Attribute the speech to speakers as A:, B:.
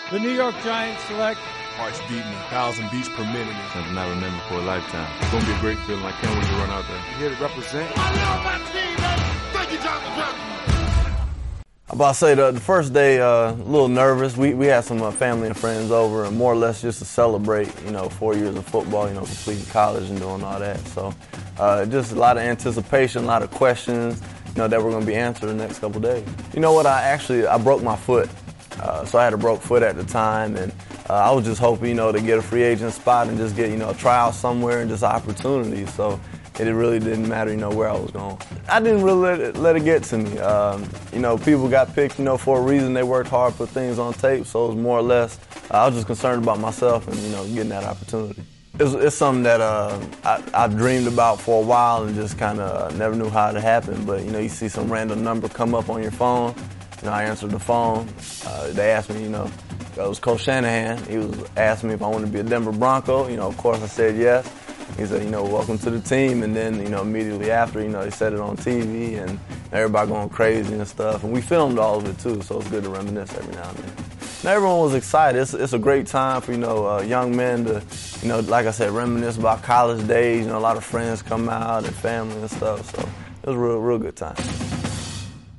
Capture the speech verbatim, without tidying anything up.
A: The New York Giants select
B: hearts beating a thousand beats per minute.
C: Something I remember for a lifetime. It's going to be a great feeling. I can't wait to run out there.
B: Here to represent.
D: I love my team, man. Thank you, Jonathan Jackson.
E: I'm about to say the, the first day, uh, a little nervous. We we had some uh, family and friends over, and more or less just to celebrate, you know, four years of football, you know, completing college and doing all that. So, uh, just a lot of anticipation, a lot of questions, you know, that we're going to be answered in the next couple of days. You know what? I actually I broke my foot, uh, so I had a broke foot at the time, and uh, I was just hoping, you know, to get a free agent spot and just get, you know, a tryout somewhere and just opportunities. So. It really didn't matter, you know, where I was going. I didn't really let it, let it get to me. Um, you know, people got picked, you know, for a reason. They worked hard, put things on tape, so it was more or less, uh, I was just concerned about myself and, you know, getting that opportunity. It's, it's something that uh, I, I've dreamed about for a while and just kind of never knew how it happened. But, you know, you see some random number come up on your phone. You know, I answered the phone. Uh, they asked me, you know, it was Coach Shanahan. He was asking me if I wanted to be a Denver Bronco. You know, of course I said yes. He said, you know, welcome to the team. And then, you know, immediately after, you know, they said it on T V and everybody going crazy and stuff. And we filmed all of it, too, so it's good to reminisce every now and then. Now, everyone was excited. It's, it's a great time for, you know, uh, young men to, you know, like I said, reminisce about college days. You know, a lot of friends come out and family and stuff. So it was a real, real good time.